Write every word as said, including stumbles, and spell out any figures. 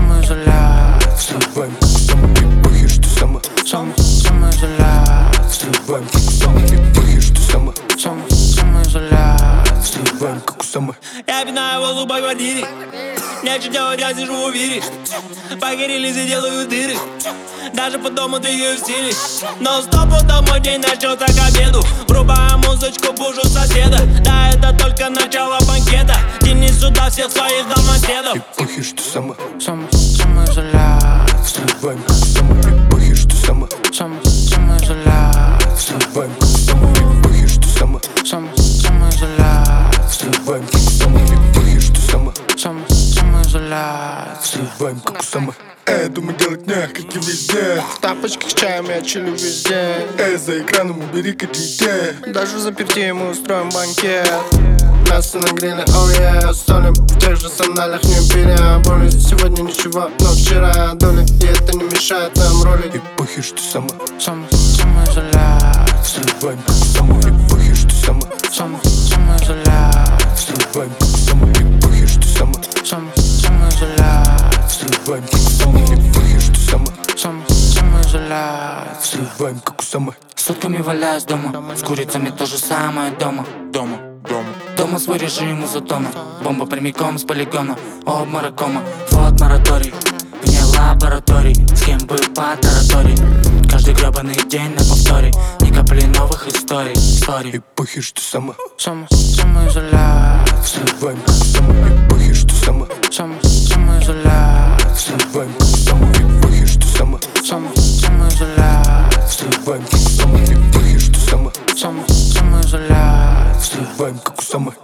самоизоляции. Сливаем как самопипахи, что само Сам, самоизоляции. Сливаем как самопипахи, что само Сам, самоизоляции. Сливаем как у самой. Я пинаю воздух по квартире. Нечего делать, я сижу в эфире. Погорелись и делаю дыры. Даже по дому двигаю в стиле. Но стопудов мой день начался к обеду. Врубаю музычку, бужу соседа. Да, это только начало банкета. Тяни сюда всех своих домоседов. Пипахи, что само Сам, самоизоляции. Сливаем как самопипахи, что само Сам, самоизоляции. Сливаем как самопипахи, что само Сам, самоизоляции. Сливаем как самопипахи, что само Сам, самоизоляции. Сливаем как у самой. Эй, думай делать не, как и везде. В тапочках с чаем я чилю везде. Эй, за экраном убери-ка детей. Даже в заперти мы устроим банкет. Мясо на гриле, оу oh yeah. Столим в тех же сандалях, не переобули. Сегодня ничего, но вчера доли. И это не мешает нам роли. Пипахи, что само Сам, самоизоляции. Сливаем как самопипахи, что само Сам, самоизоляции. Сливаем как самопипахи, что само Сам, самоизоляции. Сливаем как самопипахи, что само Сам, самоизоляции. Сливаем как у самой. Сутками валяюсь дома, с курицами то же самое дома. Дома, дома. Дома свой режим изотона. Бомба прямиком с полигона. Обморок кома, вот мораторий. Вне лабораторий, с кем бы по таратории. Каждый гребаный день на повторе. Ни капли новых историй, историй. Пипахи, что само Сам, самоизоляции. Сливаем как самопипахи, что само Сам, самоизоляции. Сливаем как самопипахи, что само Сам, самоизоляции. Сливаем как самопипахи, что само Сам, самоизоляции. Сливаем как у самой.